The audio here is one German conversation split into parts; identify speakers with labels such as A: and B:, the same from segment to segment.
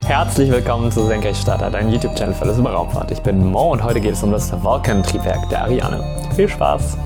A: Herzlich willkommen zu Senkrechtstarter, dein YouTube-Channel für alles über Raumfahrt. Ich bin Mo und heute geht es um das Vulcan-Triebwerk der Ariane. Viel Spaß!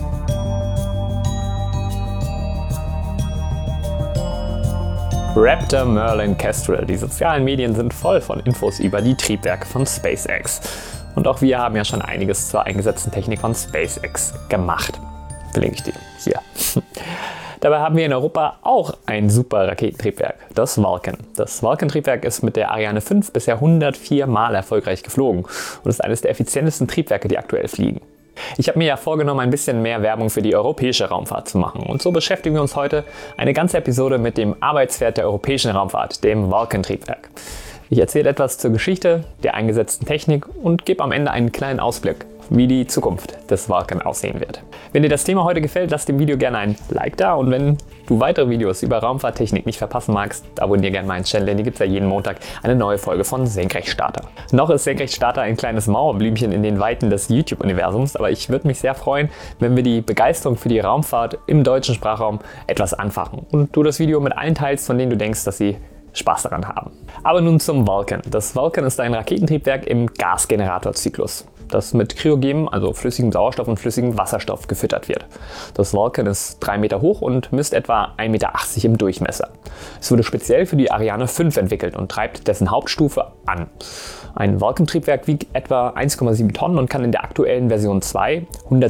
A: Raptor, Merlin, Kestrel. Die sozialen Medien sind voll von Infos über die Triebwerke von SpaceX. Und auch wir haben ja schon einiges zur eingesetzten Technik von SpaceX gemacht. Verlinke ich dir hier. Dabei haben wir in Europa auch ein super Raketentriebwerk, das Vulcan. Das Vulcan-Triebwerk ist mit der Ariane 5 bisher 104 Mal erfolgreich geflogen und ist eines der effizientesten Triebwerke, die aktuell fliegen. Ich habe mir ja vorgenommen, ein bisschen mehr Werbung für die europäische Raumfahrt zu machen. Und so beschäftigen wir uns heute eine ganze Episode mit dem Arbeitspferd der europäischen Raumfahrt, dem Vulcan-Triebwerk. Ich erzähle etwas zur Geschichte, der eingesetzten Technik und gebe am Ende einen kleinen Ausblick, wie die Zukunft des Vulcan aussehen wird. Wenn dir das Thema heute gefällt, lass dem Video gerne ein Like da und wenn du weitere Videos über Raumfahrttechnik nicht verpassen magst, abonniere gerne meinen Channel, denn hier gibt es ja jeden Montag eine neue Folge von Senkrechtstarter. Noch ist Senkrechtstarter ein kleines Mauerblümchen in den Weiten des YouTube-Universums, aber ich würde mich sehr freuen, wenn wir die Begeisterung für die Raumfahrt im deutschen Sprachraum etwas anfachen und du das Video mit allen teilst, von denen du denkst, dass sie Spaß daran haben. Aber nun zum Vulcan. Das Vulcan ist ein Raketentriebwerk im Gasgeneratorzyklus, das mit kryogenem, also flüssigem Sauerstoff und flüssigem Wasserstoff gefüttert wird. Das Vulcan ist 3 Meter hoch und misst etwa 1,80 Meter im Durchmesser. Es wurde speziell für die Ariane 5 entwickelt und treibt dessen Hauptstufe an. Ein Vulcan-Triebwerk wiegt etwa 1,7 Tonnen und kann in der aktuellen Version 2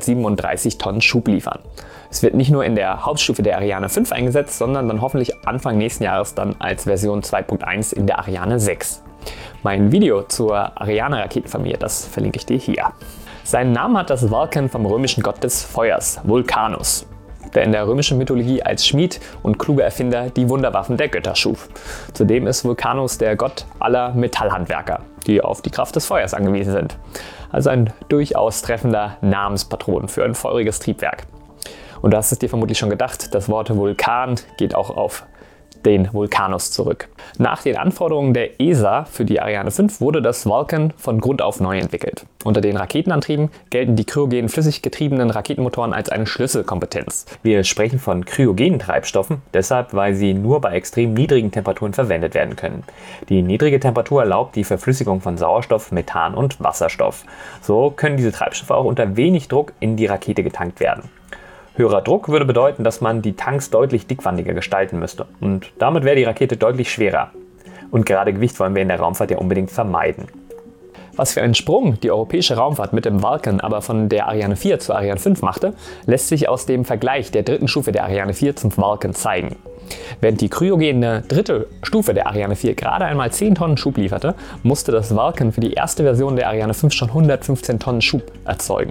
A: 137 Tonnen Schub liefern. Es wird nicht nur in der Hauptstufe der Ariane 5 eingesetzt, sondern dann hoffentlich Anfang nächsten Jahres dann als Version 2.1 in der Ariane 6. Mein Video zur Ariane-Raketenfamilie, das verlinke ich dir hier. Seinen Namen hat das Vulcan vom römischen Gott des Feuers, Vulcanus, der in der römischen Mythologie als Schmied und kluger Erfinder die Wunderwaffen der Götter schuf. Zudem ist Vulcanus der Gott aller Metallhandwerker, die auf die Kraft des Feuers angewiesen sind. Also ein durchaus treffender Namenspatron für ein feuriges Triebwerk. Und du hast es dir vermutlich schon gedacht, das Wort Vulkan geht auch auf den Vulcanus zurück. Nach den Anforderungen der ESA für die Ariane 5 wurde das Vulcan von Grund auf neu entwickelt. Unter den Raketenantrieben gelten die kryogenen flüssig getriebenen Raketenmotoren als eine Schlüsselkompetenz. Wir sprechen von kryogenen Treibstoffen, deshalb, weil sie nur bei extrem niedrigen Temperaturen verwendet werden können. Die niedrige Temperatur erlaubt die Verflüssigung von Sauerstoff, Methan und Wasserstoff. So können diese Treibstoffe auch unter wenig Druck in die Rakete getankt werden. Höherer Druck würde bedeuten, dass man die Tanks deutlich dickwandiger gestalten müsste und damit wäre die Rakete deutlich schwerer. Und gerade Gewicht wollen wir in der Raumfahrt ja unbedingt vermeiden. Was für einen Sprung die europäische Raumfahrt mit dem Vulcan aber von der Ariane 4 zur Ariane 5 machte, lässt sich aus dem Vergleich der dritten Stufe der Ariane 4 zum Vulcan zeigen. Während die kryogene dritte Stufe der Ariane 4 gerade einmal 10 Tonnen Schub lieferte, musste das Vulcan für die erste Version der Ariane 5 schon 115 Tonnen Schub erzeugen.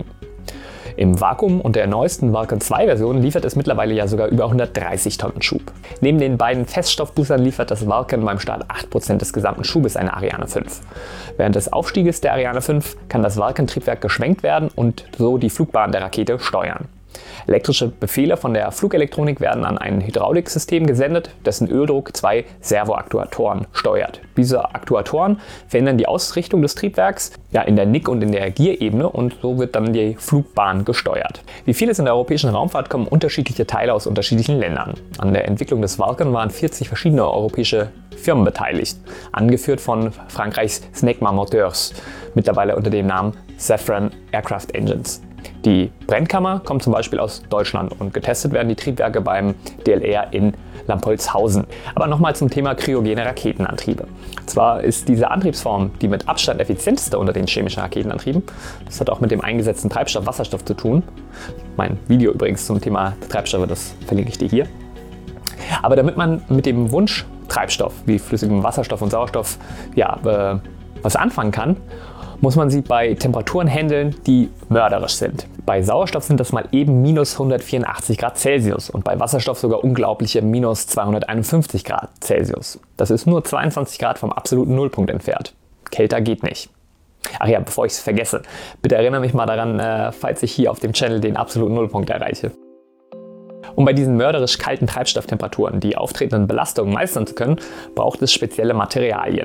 A: Im Vakuum und der neuesten Vulcan 2 Version liefert es mittlerweile ja sogar über 130 Tonnen Schub. Neben den beiden Feststoffboostern liefert das Vulcan beim Start 8% des gesamten Schubes einer Ariane 5. Während des Aufstieges der Ariane 5 kann das Vulcan-Triebwerk geschwenkt werden und so die Flugbahn der Rakete steuern. Elektrische Befehle von der Flugelektronik werden an ein Hydrauliksystem gesendet, dessen Öldruck 2 Servoaktuatoren steuert. Diese Aktuatoren verändern die Ausrichtung des Triebwerks in der Nick- und in der Gierebene und so wird dann die Flugbahn gesteuert. Wie vieles in der europäischen Raumfahrt kommen unterschiedliche Teile aus unterschiedlichen Ländern. An der Entwicklung des Vulcan waren 40 verschiedene europäische Firmen beteiligt, angeführt von Frankreichs Snecma Motors, mittlerweile unter dem Namen Safran Aircraft Engines. Die Brennkammer kommt zum Beispiel aus Deutschland und getestet werden die Triebwerke beim DLR in Lampolzhausen. Aber nochmal zum Thema kryogene Raketenantriebe. Zwar ist diese Antriebsform die mit Abstand effizienteste unter den chemischen Raketenantrieben. Das hat auch mit dem eingesetzten Treibstoff Wasserstoff zu tun. Mein Video übrigens zum Thema Treibstoffe, das verlinke ich dir hier. Aber damit man mit dem Wunschtreibstoff wie flüssigem Wasserstoff und Sauerstoff was anfangen kann, muss man sie bei Temperaturen handeln, die mörderisch sind. Bei Sauerstoff sind das mal eben minus 184 Grad Celsius und bei Wasserstoff sogar unglaubliche minus 251 Grad Celsius. Das ist nur 22 Grad vom absoluten Nullpunkt entfernt. Kälter geht nicht. Ach ja, bevor ich es vergesse, bitte erinnere mich mal daran, falls ich hier auf dem Channel den absoluten Nullpunkt erreiche. Um bei diesen mörderisch kalten Treibstofftemperaturen die auftretenden Belastungen meistern zu können, braucht es spezielle Materialien.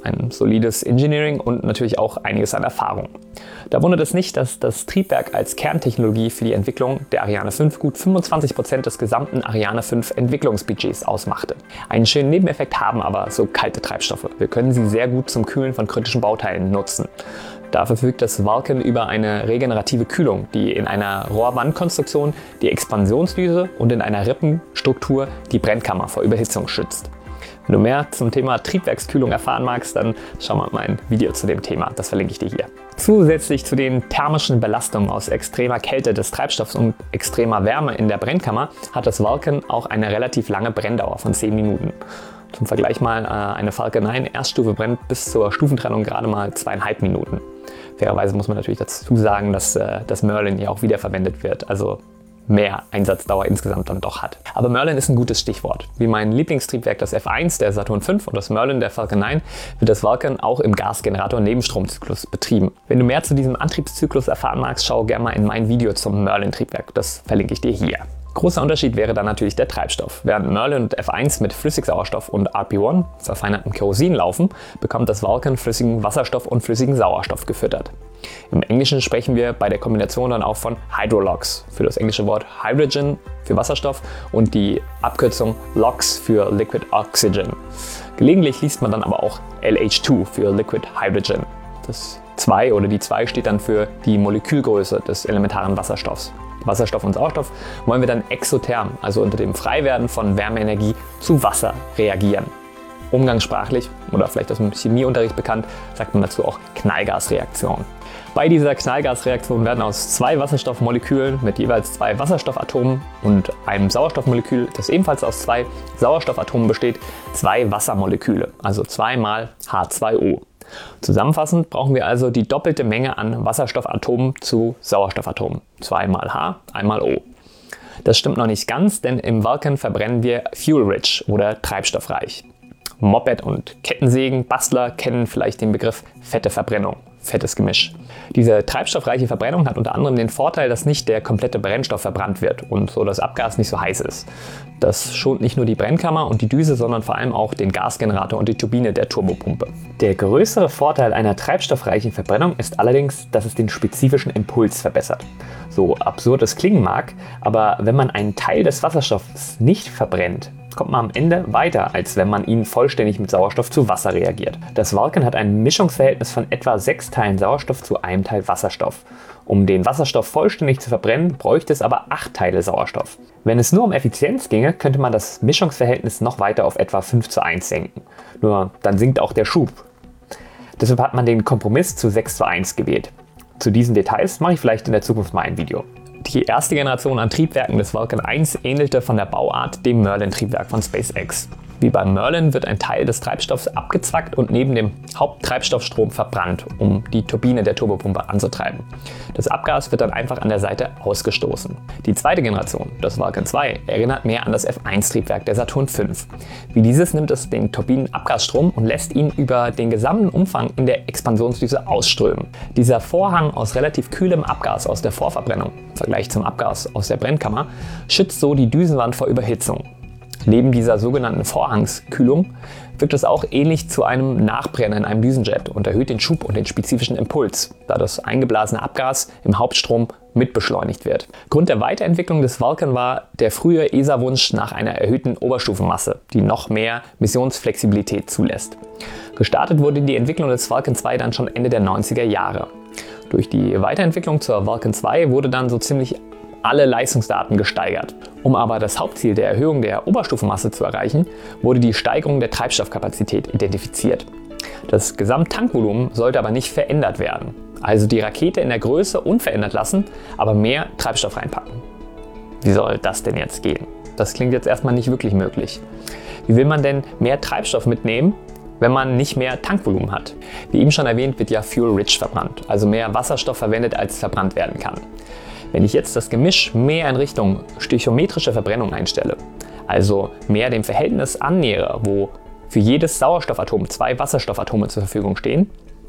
A: ein solides Engineering und natürlich auch einiges an Erfahrung. Da wundert es nicht, dass das Triebwerk als Kerntechnologie für die Entwicklung der Ariane 5 gut 25% des gesamten Ariane 5 Entwicklungsbudgets ausmachte. Einen schönen Nebeneffekt haben aber so kalte Treibstoffe. Wir können sie sehr gut zum Kühlen von kritischen Bauteilen nutzen. Da verfügt das Vulcan über eine regenerative Kühlung, die in einer Rohrwandkonstruktion die Expansionsdüse und in einer Rippenstruktur die Brennkammer vor Überhitzung schützt. Wenn du mehr zum Thema Triebwerkskühlung erfahren magst, dann schau mal mein Video zu dem Thema, das verlinke ich dir hier. Zusätzlich zu den thermischen Belastungen aus extremer Kälte des Treibstoffs und extremer Wärme in der Brennkammer hat das Vulcan auch eine relativ lange Brenndauer von 10 Minuten. Zum Vergleich mal, eine Falcon 9 Erststufe brennt bis zur Stufentrennung gerade mal 2,5 Minuten. Fairerweise muss man natürlich dazu sagen, dass das Merlin ja auch wiederverwendet wird, also mehr Einsatzdauer insgesamt dann doch hat. Aber Merlin ist ein gutes Stichwort. Wie mein Lieblingstriebwerk, das F1 der Saturn V und das Merlin der Falcon 9, wird das Vulcan auch im Gasgenerator-Nebenstromzyklus betrieben. Wenn du mehr zu diesem Antriebszyklus erfahren magst, schau gerne mal in mein Video zum Merlin-Triebwerk. Das verlinke ich dir hier. Großer Unterschied wäre dann natürlich der Treibstoff. Während Merlin und F1 mit Flüssigsauerstoff und RP1, verfeinertem Kerosin, laufen, bekommt das Vulcan flüssigen Wasserstoff und flüssigen Sauerstoff gefüttert. Im Englischen sprechen wir bei der Kombination dann auch von Hydrolox für das englische Wort Hydrogen für Wasserstoff und die Abkürzung LOX für Liquid Oxygen. Gelegentlich liest man dann aber auch LH2 für Liquid Hydrogen. Das 2 oder die 2 steht dann für die Molekülgröße des elementaren Wasserstoffs. Wasserstoff und Sauerstoff wollen wir dann exotherm, also unter dem Freiwerden von Wärmeenergie, zu Wasser reagieren. Umgangssprachlich oder vielleicht aus dem Chemieunterricht bekannt, sagt man dazu auch Knallgasreaktion. Bei dieser Knallgasreaktion werden aus 2 Wasserstoffmolekülen mit jeweils 2 Wasserstoffatomen und einem Sauerstoffmolekül, das ebenfalls aus 2 Sauerstoffatomen besteht, 2 Wassermoleküle, also 2 mal H2O. Zusammenfassend brauchen wir also die doppelte Menge an Wasserstoffatomen zu Sauerstoffatomen. 2 mal H, 1 mal O. Das stimmt noch nicht ganz, denn im Vulcan verbrennen wir fuel-rich oder treibstoffreich. Moped- und Kettensägen-Bastler kennen vielleicht den Begriff fette Verbrennung, fettes Gemisch. Diese treibstoffreiche Verbrennung hat unter anderem den Vorteil, dass nicht der komplette Brennstoff verbrannt wird und so das Abgas nicht so heiß ist. Das schont nicht nur die Brennkammer und die Düse, sondern vor allem auch den Gasgenerator und die Turbine der Turbopumpe. Der größere Vorteil einer treibstoffreichen Verbrennung ist allerdings, dass es den spezifischen Impuls verbessert. So absurd es klingen mag, aber wenn man einen Teil des Wasserstoffs nicht verbrennt, kommt man am Ende weiter, als wenn man ihn vollständig mit Sauerstoff zu Wasser reagiert. Das Vulcan hat ein Mischungsverhältnis von etwa 6 Teilen Sauerstoff zu 1 Teil Wasserstoff. Um den Wasserstoff vollständig zu verbrennen, bräuchte es aber 8 Teile Sauerstoff. Wenn es nur um Effizienz ginge, könnte man das Mischungsverhältnis noch weiter auf etwa 5:1 senken. Nur dann sinkt auch der Schub. Deshalb hat man den Kompromiss zu 6:1 gewählt. Zu diesen Details mache ich vielleicht in der Zukunft mal ein Video. Die erste Generation an Triebwerken des Vulcan 1 ähnelte von der Bauart dem Merlin-Triebwerk von SpaceX. Wie beim Merlin wird ein Teil des Treibstoffs abgezwackt und neben dem Haupttreibstoffstrom verbrannt, um die Turbine der Turbopumpe anzutreiben. Das Abgas wird dann einfach an der Seite ausgestoßen. Die zweite Generation, das Vulcan 2, erinnert mehr an das F1-Triebwerk der Saturn V. Wie dieses nimmt es den Turbinenabgasstrom und lässt ihn über den gesamten Umfang in der Expansionsdüse ausströmen. Dieser Vorhang aus relativ kühlem Abgas aus der Vorverbrennung, im Vergleich zum Abgas aus der Brennkammer, schützt so die Düsenwand vor Überhitzung. Neben dieser sogenannten Vorhangskühlung wirkt es auch ähnlich zu einem Nachbrennen in einem Düsenjet und erhöht den Schub und den spezifischen Impuls, da das eingeblasene Abgas im Hauptstrom mitbeschleunigt wird. Grund der Weiterentwicklung des Vulcan war der frühe ESA-Wunsch nach einer erhöhten Oberstufenmasse, die noch mehr Missionsflexibilität zulässt. Gestartet wurde die Entwicklung des Vulcan 2 dann schon Ende der 90er Jahre. Durch die Weiterentwicklung zur Vulcan 2 wurde dann so ziemlich alle Leistungsdaten gesteigert. Um aber das Hauptziel der Erhöhung der Oberstufenmasse zu erreichen, wurde die Steigerung der Treibstoffkapazität identifiziert. Das Gesamttankvolumen sollte aber nicht verändert werden. Also die Rakete in der Größe unverändert lassen, aber mehr Treibstoff reinpacken. Wie soll das denn jetzt gehen? Das klingt jetzt erstmal nicht wirklich möglich. Wie will man denn mehr Treibstoff mitnehmen, wenn man nicht mehr Tankvolumen hat? Wie eben schon erwähnt, wird ja fuel-rich verbrannt, also mehr Wasserstoff verwendet, als verbrannt werden kann. Wenn ich jetzt das Gemisch mehr in Richtung stöchiometrische Verbrennung einstelle, also mehr dem Verhältnis annähere, wo für jedes Sauerstoffatom 2 Wasserstoffatome zur Verfügung stehen,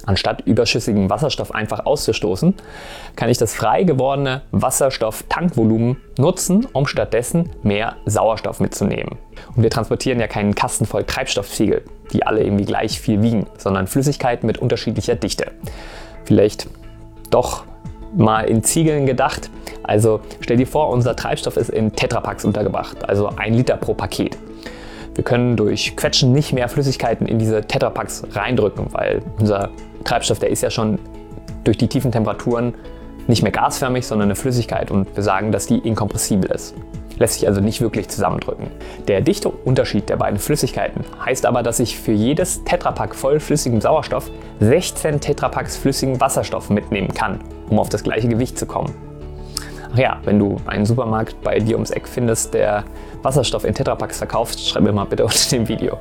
A: Anstatt überschüssigen Wasserstoff einfach auszustoßen, kann ich das frei gewordene Wasserstofftankvolumen nutzen, um stattdessen mehr Sauerstoff mitzunehmen. Und wir transportieren ja keinen Kasten voll Treibstoffziegel, die alle irgendwie gleich viel wiegen, sondern Flüssigkeiten mit unterschiedlicher Dichte. Vielleicht doch mal in Ziegeln gedacht. Also stell dir vor, unser Treibstoff ist in Tetrapacks untergebracht, also 1 Liter pro Paket. Wir können durch Quetschen nicht mehr Flüssigkeiten in diese Tetrapacks reindrücken, weil unser Treibstoff, der ist ja schon durch die tiefen Temperaturen nicht mehr gasförmig, sondern eine Flüssigkeit und wir sagen, dass die inkompressibel ist. Lässt sich also nicht wirklich zusammendrücken. Der Dichteunterschied der beiden Flüssigkeiten heißt aber, dass ich für jedes Tetrapack voll flüssigem Sauerstoff 16 Tetrapacks flüssigen Wasserstoff mitnehmen kann, um auf das gleiche Gewicht zu kommen. Ach ja, wenn du einen Supermarkt bei dir ums Eck findest, der Wasserstoff in Tetrapacks verkauft, schreib mir mal bitte unter dem Video.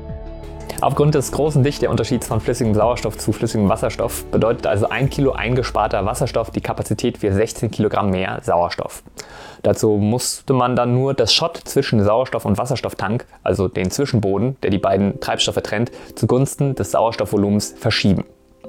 A: Aufgrund des großen Dichteunterschieds von flüssigem Sauerstoff zu flüssigem Wasserstoff bedeutet also 1 Kilo eingesparter Wasserstoff die Kapazität für 16 Kilogramm mehr Sauerstoff. Dazu musste man dann nur das Schott zwischen Sauerstoff- und Wasserstofftank, also den Zwischenboden, der die beiden Treibstoffe trennt, zugunsten des Sauerstoffvolumens verschieben.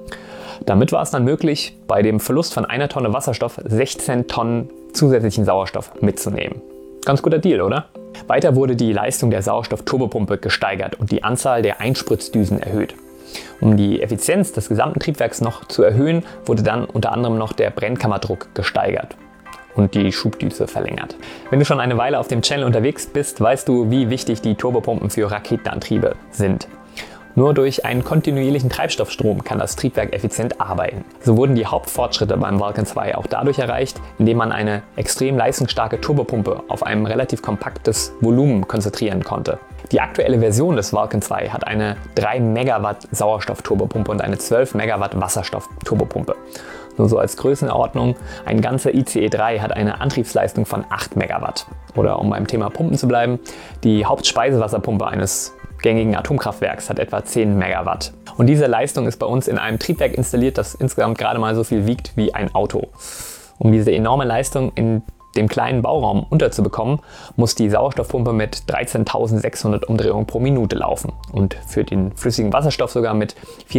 A: Damit war es dann möglich, bei dem Verlust von einer Tonne Wasserstoff 16 Tonnen zusätzlichen Sauerstoff mitzunehmen. Ganz guter Deal, oder? Weiter wurde die Leistung der Sauerstoffturbopumpe gesteigert und die Anzahl der Einspritzdüsen erhöht. Um die Effizienz des gesamten Triebwerks noch zu erhöhen, wurde dann unter anderem noch der Brennkammerdruck gesteigert und die Schubdüse verlängert. Wenn du schon eine Weile auf dem Channel unterwegs bist, weißt du, wie wichtig die Turbopumpen für Raketenantriebe sind. Nur durch einen kontinuierlichen Treibstoffstrom kann das Triebwerk effizient arbeiten. So wurden die Hauptfortschritte beim Vulcan 2 auch dadurch erreicht, indem man eine extrem leistungsstarke Turbopumpe auf ein relativ kompaktes Volumen konzentrieren konnte. Die aktuelle Version des Vulcan 2 hat eine 3 Megawatt Sauerstoff-Turbopumpe und eine 12 Megawatt Wasserstoff-Turbopumpe. Nur so als Größenordnung, ein ganzer ICE 3 hat eine Antriebsleistung von 8 Megawatt. Oder um beim Thema Pumpen zu bleiben, die Hauptspeisewasserpumpe eines gängigen Atomkraftwerks hat etwa 10 Megawatt. Und diese Leistung ist bei uns in einem Triebwerk installiert, das insgesamt gerade mal so viel wiegt wie ein Auto. Um diese enorme Leistung in dem kleinen Bauraum unterzubekommen, muss die Sauerstoffpumpe mit 13.600 Umdrehungen pro Minute laufen und für den flüssigen Wasserstoff sogar mit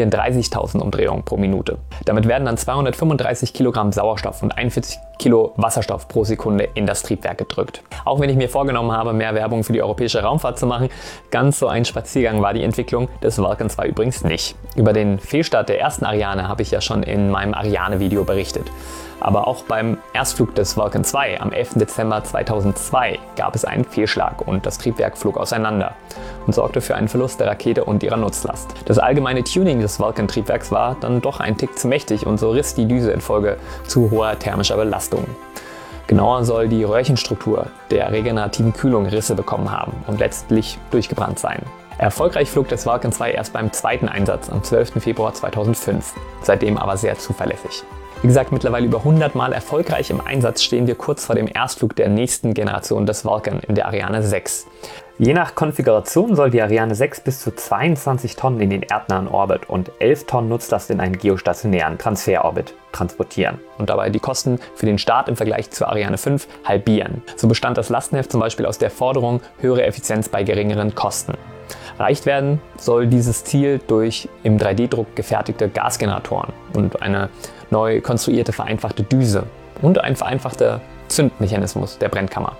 A: 34.000 Umdrehungen pro Minute. Damit werden dann 235 Kilogramm Sauerstoff und 41 Kilo Wasserstoff pro Sekunde in das Triebwerk gedrückt. Auch wenn ich mir vorgenommen habe, mehr Werbung für die europäische Raumfahrt zu machen, ganz so ein Spaziergang war die Entwicklung des Vulcan 2 übrigens nicht. Über den Fehlstart der ersten Ariane habe ich ja schon in meinem Ariane-Video berichtet. Aber auch beim Erstflug des Vulcan 2 am 11. Dezember 2002 gab es einen Fehlschlag und das Triebwerk flog auseinander und sorgte für einen Verlust der Rakete und ihrer Nutzlast. Das allgemeine Tuning des Vulcan-Triebwerks war dann doch ein Tick zu mächtig und so riss die Düse infolge zu hoher thermischer Belastung. Genauer soll die Röhrchenstruktur der regenerativen Kühlung Risse bekommen haben und letztlich durchgebrannt sein. Erfolgreich flog das Vulcan 2 erst beim zweiten Einsatz am 12. Februar 2005, seitdem aber sehr zuverlässig. Wie gesagt, mittlerweile über 100 Mal erfolgreich im Einsatz stehen wir kurz vor dem Erstflug der nächsten Generation des Vulcan in der Ariane 6. Je nach Konfiguration soll die Ariane 6 bis zu 22 Tonnen in den erdnahen Orbit und 11 Tonnen Nutzlast in einen geostationären Transferorbit transportieren und dabei die Kosten für den Start im Vergleich zur Ariane 5 halbieren. So bestand das Lastenheft zum Beispiel aus der Forderung höhere Effizienz bei geringeren Kosten. Erreicht werden soll dieses Ziel durch im 3D-Druck gefertigte Gasgeneratoren und eine neu konstruierte vereinfachte Düse und ein vereinfachter Zündmechanismus der Brennkammer.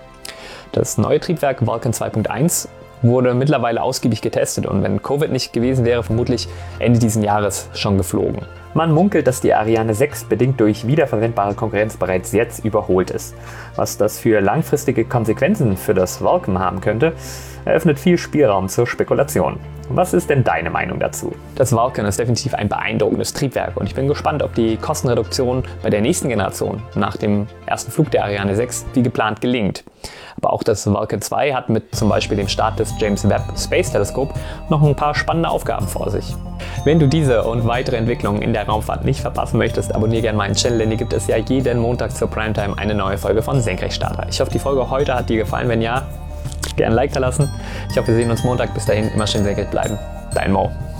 A: Das neue Triebwerk Vulcan 2.1 wurde mittlerweile ausgiebig getestet und wenn Covid nicht gewesen wäre, vermutlich Ende dieses Jahres schon geflogen. Man munkelt, dass die Ariane 6 bedingt durch wiederverwendbare Konkurrenz bereits jetzt überholt ist. Was das für langfristige Konsequenzen für das Vulcan haben könnte, eröffnet viel Spielraum zur Spekulation. Was ist denn deine Meinung dazu? Das Vulcan ist definitiv ein beeindruckendes Triebwerk und ich bin gespannt, ob die Kostenreduktion bei der nächsten Generation nach dem ersten Flug der Ariane 6 wie geplant gelingt. Aber auch das Vulcan 2 hat mit zum Beispiel dem Start des James Webb Space Telescope noch ein paar spannende Aufgaben vor sich. Wenn du diese und weitere Entwicklungen in der Raumfahrt nicht verpassen möchtest, abonniere gerne meinen Channel, denn hier gibt es ja jeden Montag zur Primetime eine neue Folge von Senkrechtstarter. Ich hoffe, die Folge heute hat dir gefallen. Wenn ja, gerne ein Like da lassen. Ich hoffe, wir sehen uns Montag. Bis dahin immer schön senkrecht bleiben. Dein Mo.